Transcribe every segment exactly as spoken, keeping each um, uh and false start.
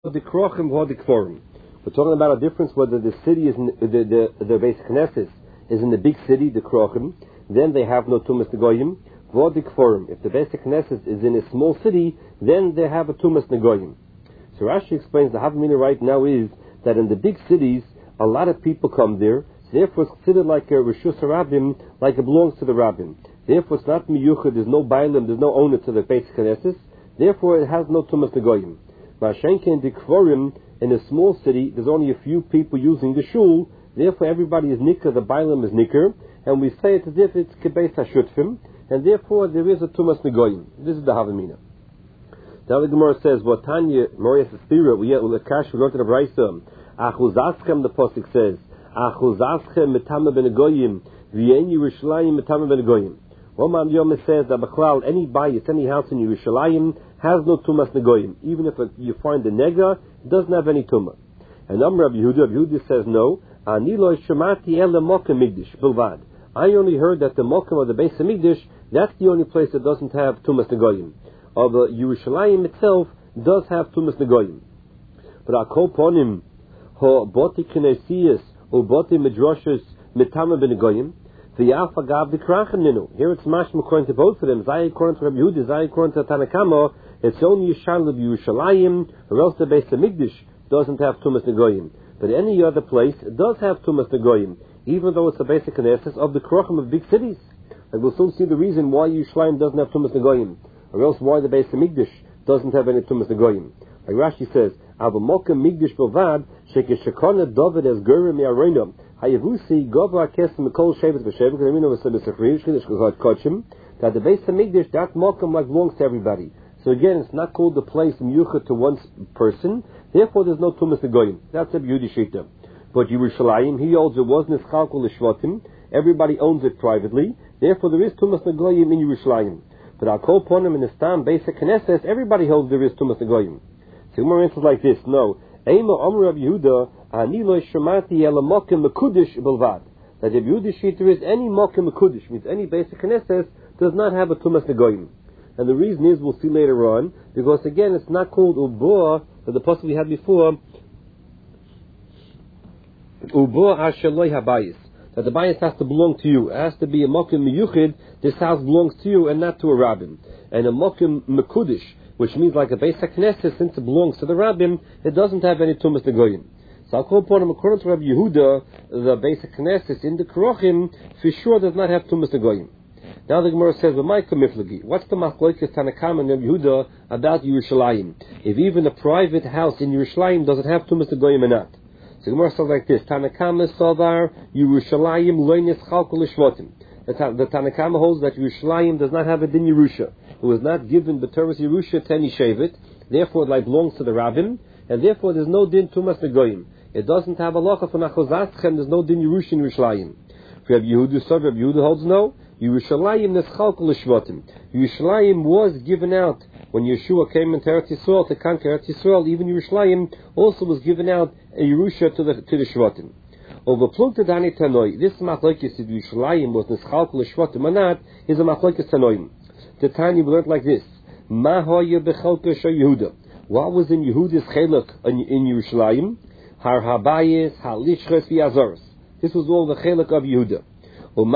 the Krochim or the Kforim. We're talking about a difference whether the city is in the the, the, the base Knesset is in the big city, the Krochim, then they have no Tumas Negoyim. Or the Kforim. If the base Knesset is in a small city, then they have a Tumas Negoyim. So Rashi explains the Havamina right now is that in the big cities, a lot of people come there. Therefore, it's considered like a Rishus HaRabbim, like it belongs to the Rabbim. Therefore, it's not Miyuchad, there's no Bailim, there's no owner to the base Knesset. Therefore, it has no Tumas Negoyim. Mashenke in the Kforim, in a small city, there's only a few people using the shul. Therefore, everybody is Nicker, the Bailim is Nicker. And we say it as if it's Kebeis HaShutfim. And therefore, there is a Tumas Negoyim. This is the Havamina. Now the Gemara says, "What Tanya Morias Spira we will cash we learned in the Brayso. Achuzaschem the pasuk says, Achuzaschem mitama ben Negoyim, v'yen Yerushalayim mitama ben Negoyim." One man Yom says that B'chlal any bayis, any house in Yerushalayim has no Tumas Negoyim. Even if a, you find the nega, it doesn't have any Tumah. And Amr Rabbi Yehuda, Rabbi Yehuda says no. Ani lo shemati ele mokem migdish bilvad. I only heard that the mokem of the Beis Hamikdash, that's the only place that doesn't have Tumas Negoyim. Although Yerushalayim itself does have Tumas Negoyim. But Akol Ponim, Ho Boti Knesiyas, O Boti Midrashas, Mitama Ben Negoyim, the Alpha Gav the Krachan Ninu. Here it's mashma according to both of them. Zai according to Rabbi Yehuda, Zai according to Tanakama, it's only Yishal of Yerushalayim, or else the Beis Hamikdash doesn't have Tumas Negoyim. But any other place does have Tumas Negoyim, even though it's a basic Knesset of the Krochim of big cities. And we'll soon see the reason why Yerushalayim doesn't have Tumas Negoyim, or else why the Beis Hamikdash doesn't have any Tumas Negoyim. Like Rashi says, Avomokem Migdash Bilvad, Shekeshakona David as Gerim Yaroinam, Hayavusi Gova Kesim Mikol Shevet Veshevet, Ramino Vasabisachrish, Kochim, that the Beis Hamikdash, that Mokem like belongs to everybody. So again, it's not called the place Miyucha to one person, therefore there's no Tumas Negoyim. That's a Yehudi Shita. But Yerushalayim, he holds it was Nischalkul L'Shvatim, everybody owns it privately, therefore there is Tumas Negoyim in Yerushalayim. But I'll call upon him in the Stam basic Knesset, everybody holds there is Tumas Negoyim. So Gemara answers like this, no. Eima Amr Rabbi Yehuda, Ani lo shemati ela mokem mekudish bilvad. That Rabbi Yehuda Shita is any mokem mekudish, means any basic Knesset does not have a Tumas Negoyim. And the reason is, we'll see later on, because again, it's not called Uboah, that the pasuk we had before, Uboah ashaloi habayis, that the bayis has to belong to you. It has to be a mokim miyuchid, this house belongs to you and not to a rabbin. And a mokim mekudish, which means like a basic Knesset, since it belongs to the rabbin, it doesn't have any Tumas Negoyim. So I'll call upon him, according to Rabbi Yehuda, the basic Knesset in the Krochim, for sure does not have Tumas Negoyim. Now the Gemara says, what's the Machlokes Tanakam and Rabbi Yehuda about Yerushalayim? If even a private house in Yerushalayim doesn't have Tumas Negoyim or not. So the Gemara says like this, Tanakam Savar Yerushalayim Lo Nischalkul L'Shvatim. The Tanakam holds that Yerushalayim does not have a din Yerusha. It was not given B'Torah's Yerusha to any Shevet, therefore it like belongs to the Rabbim, and therefore there's no din Tumas Negoyim. It doesn't have a halacha for Nachozaschem, there's no din Yerusha in Yerushalayim. For Rabbi Yehuda, so Rabbi Yehuda holds no. Yerushalayim Neschalkul L'Shvatim. Yerushalayim was given out when Yeshua came into Eretz Yisrael to conquer Eretz Yisrael. Even Yerushalayim also was given out a Yerusha to the to the Shvatim. Over Plukta Dani Tanoi, this machlokes if Yerushalayim was Neschalkul L'Shvatim or not is a machlokes Tanoim. The Tanya we learned like this: Ma hoya bechalka sha Yehuda. What was in Yehuda's chelak in, in Yerushalayim? Har habayis, halishches, v'azaros. This was all the chelak of Yehuda. What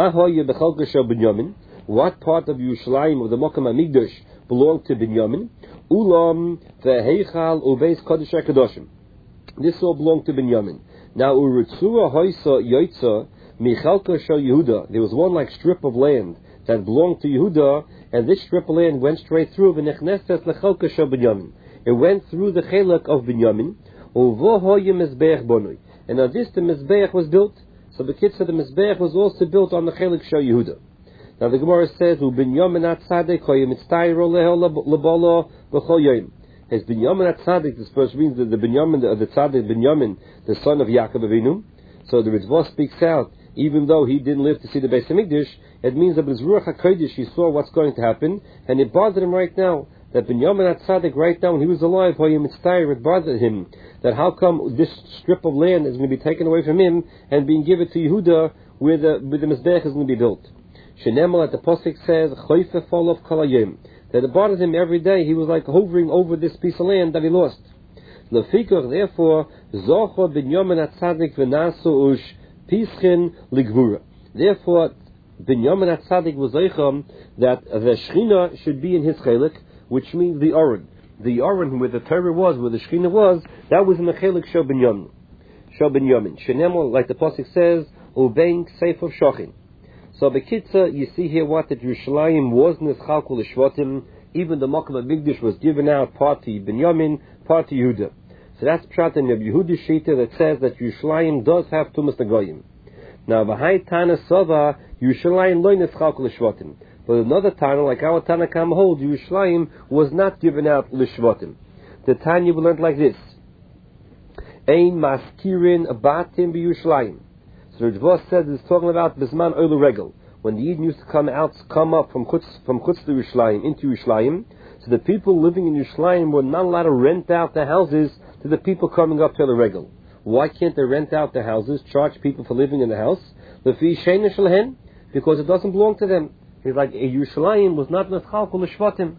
part of Yerushalayim of the Mokem HaMikdash belonged to Binyamin? Ulam ve'heichal ubeis kodesh hakadoshim. This all belonged to Binyamin. Now urutzua hoisa yoitza michalka shel Yehuda. There was one like strip of land that belonged to Yehuda, and this strip of land went straight through v'nechneset lechalka shel Binyamin. It went through the chelak of Binyamin. Uvo hoya mizbeach bonoi. And on this the mizbeach was built. So the kitzah the Mizbeach was also built on the Chelik Shel Yehuda. Now the Gemara says, "U Binyamin at Tzaddik hoyim mitztayro leho lebolo b'chol yoyim." As Binyamin at Tzaddik, this first means that the Binyamin, the, the Tzaddik Binyamin, the son of Yaakov Avinu. So the Ritzvah speaks out, even though he didn't live to see the Beis Hamikdash, it means that his Ruach HaKodesh, he saw what's going to happen, and it bothered him right now. That Binyamin at Tzaddik right now when he was alive, hoyim mitztayro, it bothered him. That how come this strip of land is going to be taken away from him and being given to Yehuda where the, where the Mizbech is going to be built. Shenemel at the Pasuk says, Choyfe folov kalayim. That it bothered him every day. He was like hovering over this piece of land that he lost. Lefikach, therefore, Zocho Binyamin Atzadik V'nasu Ush Pischin Ligvura. Therefore, Binyamin Atzadik was Zeicham that the Shechina should be in his chelik, which means the Oren. The Oren where the Torah was, where the Shechina was, that was in the chelik Shel Binyamin. Shel Binyamin. Shenemo, like the pasuk says, Ubein Seif of Shochin. So Bekitza, you see here what that Yerushalayim was Nischalkul L'Shvatim. Even the Makom HaMikdash was given out part to Binyamin, part to Yehuda. So that's Pshat in Rabbi Yehuda Shita that says that Yerushalayim does have Tumas Nagoyim. Now, V'hai Tana Sava, Yerushalayim Lo Nischalkul L'Shvatim. But another Tana, like our Tana Kam holds, Yerushalayim was not given out L'Shvatim. The Tanya we learned like this: Ein Maskirin Batim B'Yerushalayim. So the Dvos says it's talking about Bisman Oil Regel, when the Yidden used to come out, come up from Chutz, from Chutz to Yerushalayim into Yerushalayim. So the people living in Yerushalayim were not allowed to rent out the houses to the people coming up to the Regel. Why can't they rent out the houses, charge people for living in the house? Because it doesn't belong to them. He's like, Yerushalayim was not Neschalkul L'Shvatim.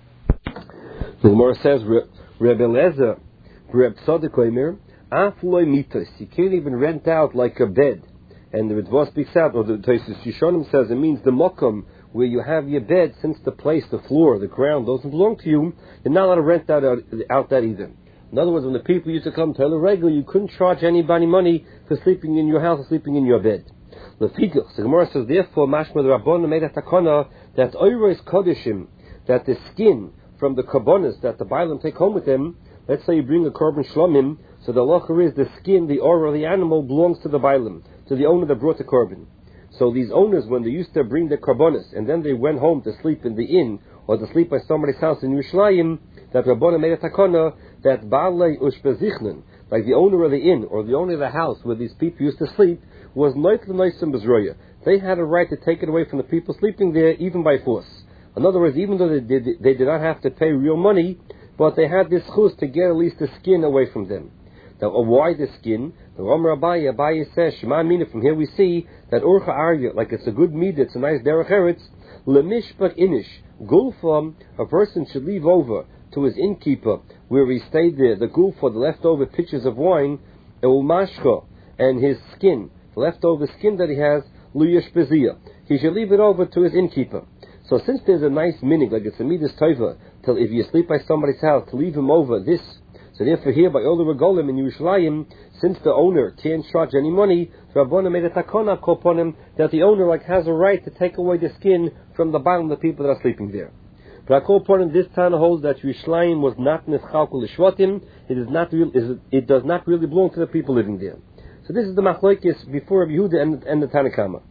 The Gemara says, Rebbe Eliezer, Reb Tzadok Omer, Afloi Mitos, you can't even rent out like a bed. And the Ritva speaks out, or the Tosfos Yishonim says, it means the mokum where you have your bed, since the place, the floor, the ground doesn't belong to you, you're not allowed to rent that out, out that either. In other words, when the people used to come to the regular, you couldn't charge anybody money for sleeping in your house or sleeping in your bed. The Gemara says, therefore, Mashma the Rabbanan made a takana that Oyros Kodeshim, that the skin from the karbonas that the Bailam take home with them, let's say you bring a korban shlomim, so the halacha is the skin, the aura of the animal belongs to the Bailam, to the owner that brought the korban. So these owners, when they used to bring the karbonas and then they went home to sleep in the inn or to sleep by somebody's house in Yerushalayim, that Rabbanan made a takana that Baalei Ushbezichnen, like the owner of the inn or the owner of the house where these people used to sleep, was noit l'noisim bezroya. They had a right to take it away from the people sleeping there, even by force. In other words, even though they did, they did not have to pay real money, but they had this chus to get at least the skin away from them. Now, why the skin? The Romer Abaye, Abaye says, Shema Mina, from here we see that Urcha Arya, like it's a good meat, it's a nice derech eretz, lemishpat inish, gulfam, a person should leave over to his innkeeper, where he stayed there, the gulfa, the leftover pitchers of wine, ulmashcha, and his skin, the leftover skin that he has, luyesh beziyah. He should leave it over to his innkeeper. So since there's a nice minig, like it's a midas tova, till if you sleep by somebody's house, to leave him over this. So therefore here by all the regolim in Yerushalayim, since the owner can't charge any money, Rabbanan made a takana upon him that the owner like has a right to take away the skin from the bottom of the people that are sleeping there. But I call upon him this time holds that Yerushalayim was not Neschalkul L'Shvatim. It is not real. It does not really belong to the people living there. So this is the machlokes before Rabbi Yehuda and, and the Tanakama.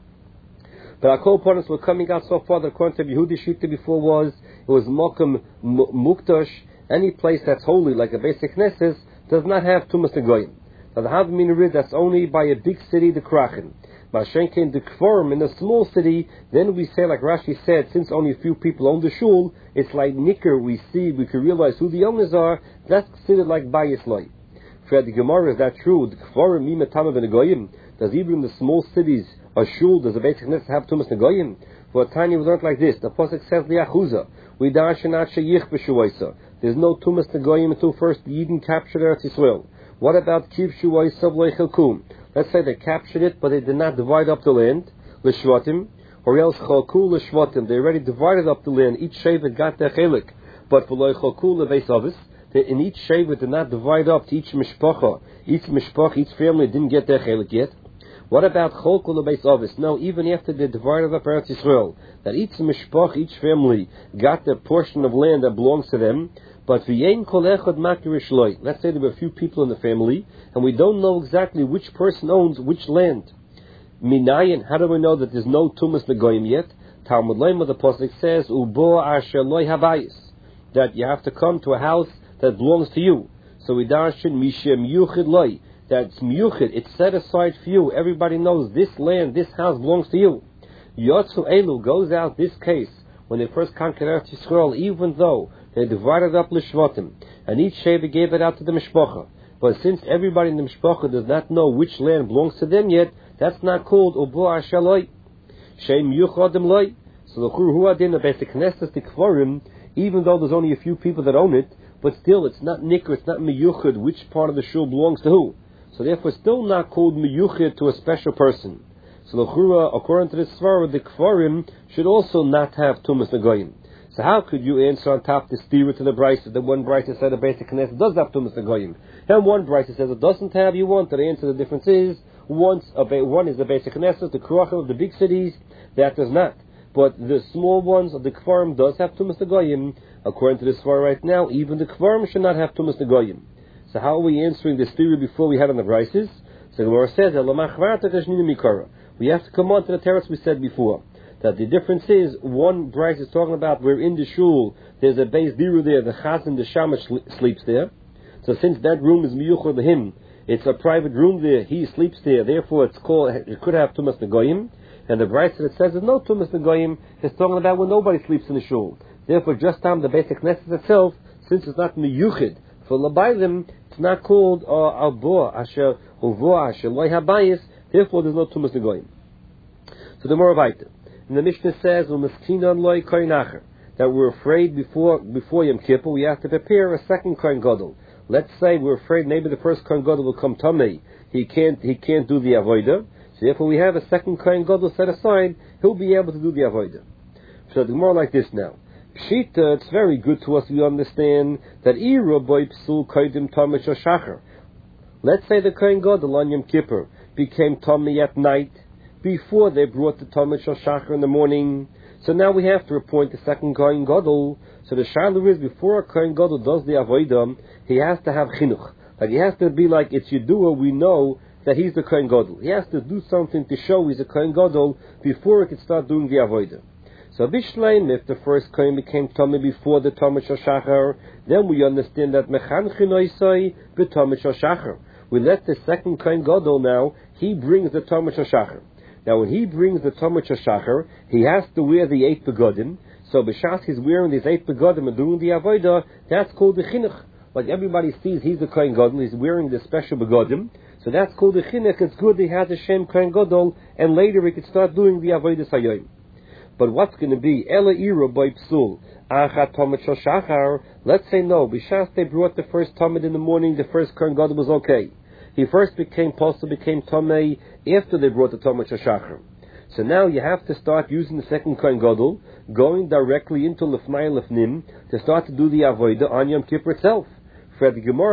But our co-opponents were coming out so far that according to Yehuda Shita before was, it was Mokum Muktosh, any place that's holy, like a basic Knesset, does not have Tumas Negoyim. Now the Havminah, that's only by a big city, the Krachin. Mashenkin, the Kforim, in a small city, then we say, like Rashi said, since only a few people own the shul, it's like Nicker, we see, we can realize who the owners are, that's considered like Bayis Loi. For the Gemara, is that true? The Kforim, Mimatama Negoyim, does even in the small cities, a shul, does a basic Knesset have Tumas Negoyim? For a tiny we learned like this, the Pasuk says, Liachuza, we darshanat sheyich b'shuvaisa. There's no Tumas Negoyim until first the Yidden captured Eretz Yisrael. What about Kiv Shuvaisa v'leichelkum? Let's say they captured it, but they did not divide up the land, l'shvatim, or else chalkul l'shvatim. They already divided up the land. Each shevet got their chelik, but for loichalkul lebeis avis, in each shevet did not divide up to each mishpacha. Each mishpacha, each family didn't get their chelik yet. What about chalkul lebeis avis? No, even after they divided up Eretz Yisrael, that each mishpacha, each family got their portion of land that belongs to them. But v'yein kol echad makirish loy. Let's say there were a few people in the family, and we don't know exactly which person owns which land. Minayin, how do we know that there's no tumas negoyim yet? Talmud Lema, the pasuk says, ubo asher loy habayis, that you have to come to a house that belongs to you. So we darshan mishem yuchid loy, that's miyuchid, it's set aside for you. Everybody knows this land, this house belongs to you. Yotzu Elu goes out this case when they first conquered Eretz Yisrael, even though they divided up l'shvatim, and each shevet gave it out to the mishpacha. But since everybody in the mishpacha does not know which land belongs to them yet, that's not called ubo ashaloi. Shem yuchadim loi. So the chur huadin, the basic knesses, the kvarim, even though there's only a few people that own it, but still it's not nikr, it's not miyuchid, which part of the shul belongs to who. So therefore still not called miyuchid to a special person. So l'chura, according to this svara, the kfarim should also not have tumas negoyim. So how could you answer on top the stira to the brisa? The one brisa said the basic knesset does have tumas negoyim, and one brisa says it doesn't have. You want to answer the difference is once a ba- one is the basic knesset, the krochim of the big cities that does not. But the small ones of the kfarim does have tumas negoyim. According to this svara right now, even the kfarim should not have tumas negoyim. So how are we answering this theory before we had on the brises? So the Gemara says, we have to come on to the teretz we said before. That the difference is, one brise is talking about we're in the shul, there's a base diru there, the chazan, the shamash sleeps there. So since that room is miyuchad to him, it's a private room there, he sleeps there, therefore it's called, it could have tumas negoyim. And the brise that says there's no tumas negoyim is talking about when nobody sleeps in the shul. Therefore just time the basic knesset itself, since it's not miyuchad for labaylim, it's not called alboa asher uvoa asher loy habayis. Therefore, there's no tumas negoyim. So the more weiter, and the Mishnah says u'meskinan loy koinacher, that we're afraid before before Yom Kippur we have to prepare a second kohen gadol. Let's say we're afraid maybe the first kohen gadol will come tamei. He can't he can't do the avodah. So therefore, we have a second kohen gadol set aside. He'll be able to do the avodah. So the more like this now. Pshita, it's very good to us. We understand that ira boy psul koidim tamei shachar. Let's say the kohen gadol on Yom Kippur became Tommy at night, before they brought the Talmud Shal Shachar in the morning. So now we have to appoint the second Kohen Gadol. So the shaila is, before a Kohen Gadol does the Avodah, he has to have chinuch. Like he has to be like, it's Yedua, we know that he's the Kohen Gadol. He has to do something to show he's a Kohen Gadol before he can start doing the Avodah. So Bishleim, if the first Kohen became Tommy before the Talmud Shal Shachar, then we understand that Mechanchin Oisai b'Talmud Shal Shachar. We let the second Kohen Gadol now, he brings the Talmud Shal Shachar. Now when he brings the Talmud Shal Shachar, he has to wear the eight begodim. So b'shas he's wearing these eight begodim and doing the avodah, that's called the chinuch. Like everybody sees he's the Kohen Gadol, he's wearing the special begodim. So that's called the chinuch. It's good he has a Shem Kohen Gadol, and later he can start doing the avodah sayoim. But what's going to be? Ela ira by psul. Achat Talmud Shal Shachar. Let's say no. B'shas they brought the first Talmud in the morning, the first Kohen Gadol was okay. He first became posel, became Tomei after they brought the Talmud Shal Shachar. So now you have to start using the second Kohen Gadol, going directly into Lefnai Lefnim to start to do the Avodah on Yom Kippur itself. For the Gemara,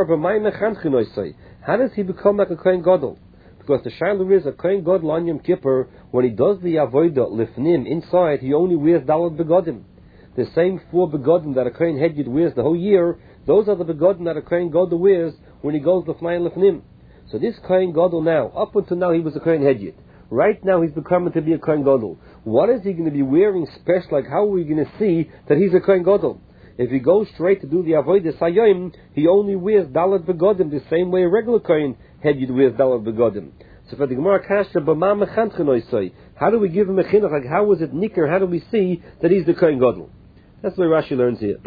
how does he become like a Kohen Gadol? Because the shaila is a Kohen Gadol on Yom Kippur, when he does the Avodah Lefnim inside, he only wears Dalad Begodim. The same four Begodim that a Kohen Hedyot wears the whole year, those are the Begodim that a Kohen Gadol wears when he goes Lefnai Lefnim. So this Kohen Gadol now, up until now he was a Kohen Hedyot. Right now he's becoming to be a Kohen Gadol. What is he going to be wearing special? Like how are we going to see that he's a Kohen Gadol? If he goes straight to do the Avodah Sayoim, he only wears Dalad Begodim the same way a regular Kohen Hedyot wears Dalad Begodim. So for the Gemara Kasha, B'ma Mechanchin Oisai, how do we give him a chinuch? Like how was it nicker? How do we see that he's the Kohen Gadol? That's what Rashi learns here.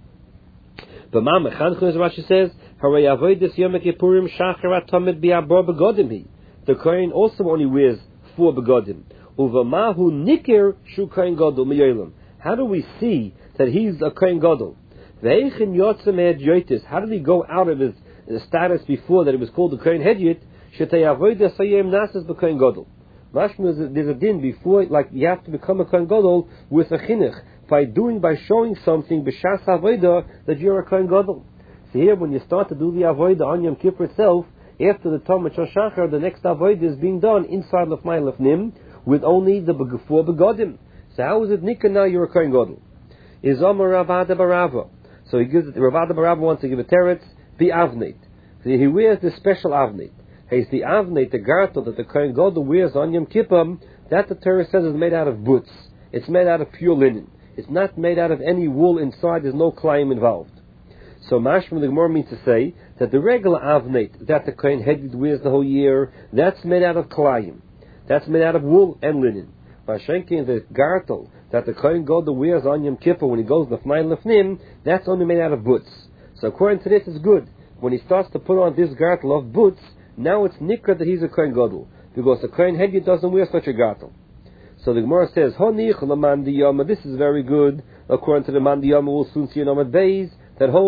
B'ma Mechanchin, as Rashi says, Harei Avodas Yom Kippurim Shacharat Tamid Bi'abor Begodim He. The Kohen also only wears four begodim. Uvamahu nikir shu Kohen Gadol miyolim. How do we see that he's a Kohen Gadol? Ve'echin yotzem Hedyot. How did he go out of his, his status before that he was called the Kohen Hedyot? Shetei avodah sayim nasas b'Kohen Gadol. Mashma, there's a din before, like you have to become a Kohen Gadol with a chinuch by doing, by showing something b'shas avodah that you're a Kohen Gadol. So here, when you start to do the avodah on Yom Kippur itself, after the Talmud Shal Shachar, the next avodah is being done inside Lefnai Lefnim with only the four begodim. So how is it nikah now you're a Kohen Gadol? Is Omer Ravada Barava. So he gives it, Ravada Barava wants to give a teretz, the avneit. So he wears the special avneit. He's the avneit, the gartel that the Kohen Gadol wears on Yom Kippur, that the Torah says is made out of boots. It's made out of pure linen. It's not made out of any wool inside, there's no klayim involved. So Mashma, the Gemara means to say that the regular avneit that the Kohen Hedyot wears the whole year, that's made out of klayim. That's made out of wool and linen. Mashenkin, the gartel that the Kohen Gadol wears on Yom Kippur when he goes Lefnai Lefnim, that's only made out of boots. So according to this, it's good. When he starts to put on this gartel of boots, now it's nikra that he's a Kohen Gadol, because the Kohen Hedyot doesn't wear such a gartel. So the Gemara says, Honich l'man diyama, this is very good. According to the man diyama, we'll soon see an Amad Beis that holds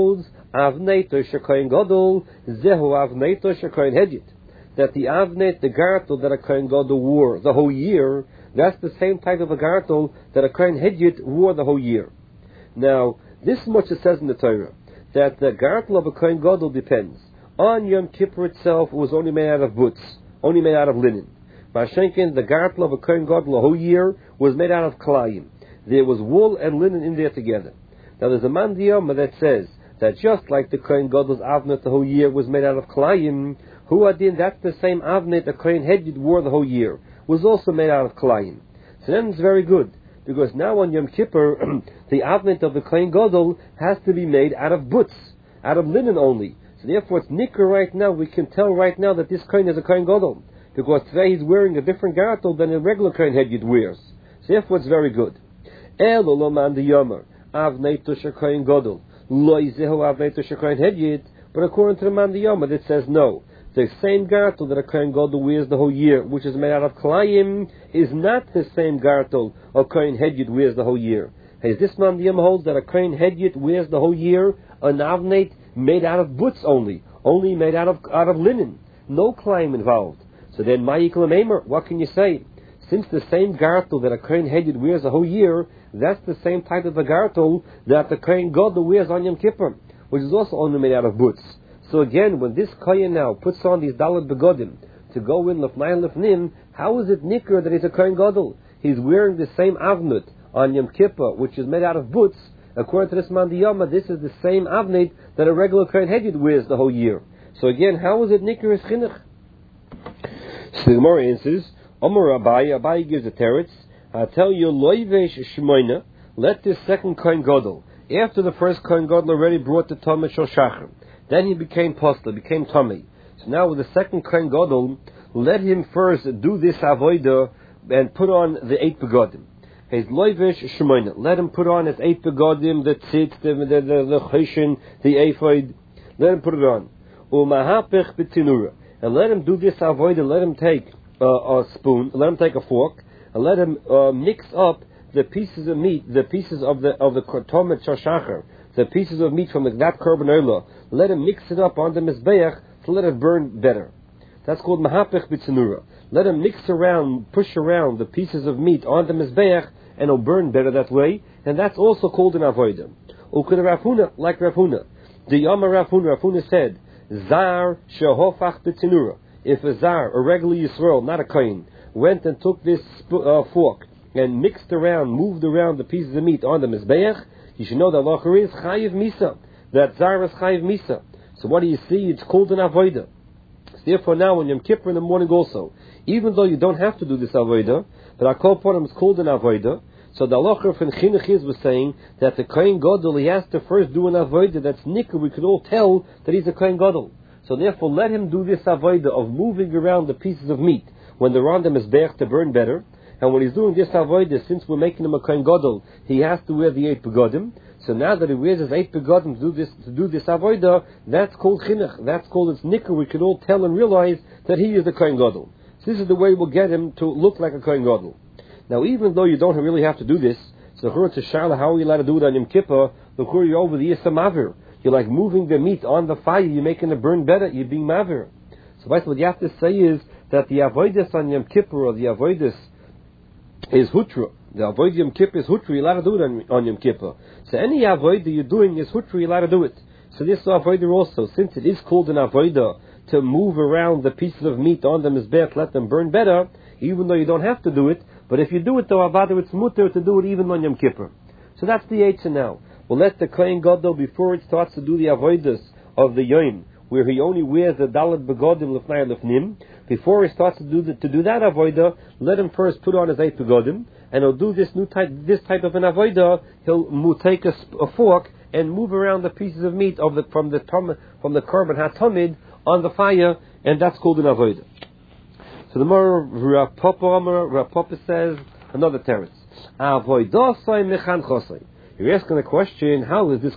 Avneito shekoin gadol zehu avneito shekoin hedyet. That the avnet, the gartel that a kohen gadol wore the whole year, that's the same type of a gartel that a kohen hedyet wore the whole year. Now, this much it says in the Torah, that the gartel of a kohen gadol depends. On Yom Kippur itself, it was only made out of boots, only made out of linen. Mashenkin, the gartel of a kohen gadol the whole year was made out of kalayim. There was wool and linen in there together. Now, there's a man diyama that says that just like the kohen gadol's avnet the whole year was made out of kalayim, Hu adin, that's the same avnet the kohen hedyet wore the whole year, was also made out of kalayim. So then it's very good, because now on Yom Kippur, the avnet of the kohen gadol has to be made out of boots, out of linen only. So therefore it's nicker right now, we can tell right now that this kohen is a kohen gadol, because today he's wearing a different gartel than a regular kohen hedyet wears. So therefore it's very good. Elo lo man de yomer, avnet to kohen gadol, lo izehu avnet to kohen hedyet, but according to the man de yomer, it says no. The same gartel that a kohen gadol wears the whole year, which is made out of kalayim, is not the same gartel a kohen hedyet wears the whole year. As this man Diyam holds that a kohen hedyet wears the whole year an avnet made out of boots only, only made out of out of linen, no kalayim involved. So then, ma'ikol meimer, what can you say? Since the same gartel that a kohen hedyet wears the whole year, that's the same type of a gartel that the kohen gadol wears on Yom Kippur, which is also only made out of boots. So again, when this kohen now puts on these daled begodim to go in lefnai lefnim, how is it nicker that he's a kohen gadol? He's wearing the same avnet on Yom Kippur, which is made out of boots. According to this man diyama, this is the same avnet that a regular kohen hedyet wears the whole year. So again, how is it nicker as chinuch? So the Gemara answers, Omer Abai, Abai gives a teretz. I tell you, loivesh shmoina, let this second kohen gadol, after the first kohen gadol already brought the Talmud Shel Shachar, then he became postel, became Tomei. So now with the second kohen gadol, let him first do this avodah and put on the eight begodim. His loivesh shmoina, let him put on his eight begodim, the tzitz, the the the, the choshen, the ephod. Let him put it on. Umahapech b'tinura, and let him do this avodah. Let him take uh, a spoon, let him take a fork, and let him uh, mix up the pieces of meat, the pieces of the of the Talmud Shel Shachar, the pieces of meat from the, that korban olah. Let him mix it up on the mizbeach to let it burn better. That's called mahapech b'tzenura. Let him mix around, push around the pieces of meat on the mizbeach, and it'll burn better that way. And that's also called an avodah. Uked Rav Huna, like Rav Huna. The Yama Rav Huna, Rav Huna said, Zar shehofach b'tzenura. If a zar, a regular Yisrael, not a kohen, went and took this uh, fork and mixed around, moved around the pieces of meat on the mizbeach, you should know that locher is chayiv misa. That zar is chayiv misa. So what do you see? It's called an avodah. So therefore now on Yom Kippur in the morning also, even though you don't have to do this avodah, but our kol ponim is called an avodah. So the locher from Chinuch was saying that the kohen gadol, he has to first do an avodah that's nicker. We could all tell that he's a kohen gadol. So therefore let him do this avodah of moving around the pieces of meat when they're on the mizbeach to burn better. And when he's doing this avodah, since we're making him a kohen gadol, he has to wear the eight begodim. So now that he wears his eight begodim to do this to do this avodah, that's called chinuch. That's called its nicker. We can all tell and realize that he is a kohen gadol. So this is the way we'll get him to look like a kohen gadol. Now, even though you don't really have to do this, so to Shala, how are you allowed to do it on Yom Kippur? The you're over the Yisam Mavir. You're like moving the meat on the fire. You're making it burn better. You're being Mavir. So what you have to say is that the avodas on Yom Kippur, or the avodas is hutra. The avodah Yom Kippur is hutra. You're allowed to do it on, on Yom Kippur. So any avodah you're doing is hutra. You're allowed to do it. So this avodah also, since it is called an avodah to move around the pieces of meat on the mizbeach, let them burn better, even though you don't have to do it. But if you do it though, avada, it's mutter to do it even on Yom Kippur. So that's the eitzah now. We'll let the kohen gadol, before it starts to do the avodas of the yom, where he only wears the daled begodim lefnai lefnim, before he starts to do the, to do that avodah, let him first put on his eight begodim, and he'll do this new type, this type of an avodah. He'll mo- take a, a fork and move around the pieces of meat of the from the tom, from the korban hatamid on the fire, and that's called an avodah. So the more Rav Papa, Rav Papa says another teretz. Avodah say mechan chosay. You're asking the question, how is this